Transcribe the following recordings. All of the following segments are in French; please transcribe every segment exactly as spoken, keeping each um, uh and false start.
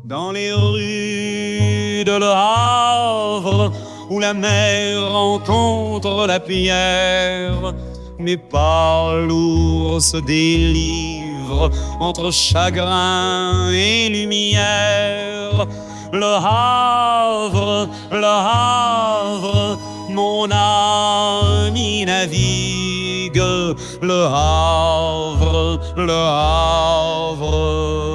dans les rues de Le Havre, où la mer rencontre la pierre, mes pas lourds se délivrent entre chagrin et lumière. Le Havre, le Havre, mon ami navigue. Le Havre, le Havre.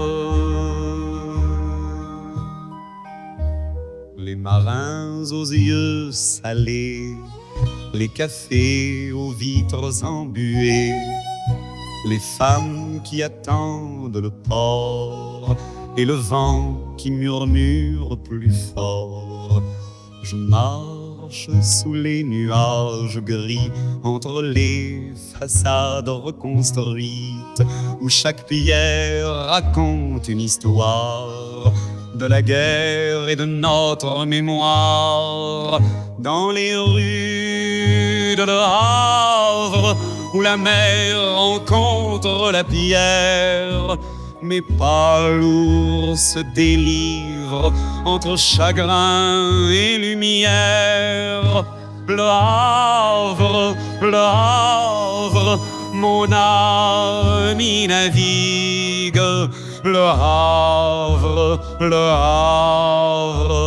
Les marins aux yeux salés, les cafés aux vitres embuées, les femmes qui attendent le port et le vent qui murmure plus fort. Je marche sous les nuages gris, entre les façades reconstruites, où chaque pierre raconte une histoire de la guerre et de notre mémoire. Dans les rues de Le Havre, où la mer rencontre la pierre, mes pas lourds se délivrent entre chagrin et lumière. Le Havre, le Havre, mon ami navigue. Le Havre, le Havre.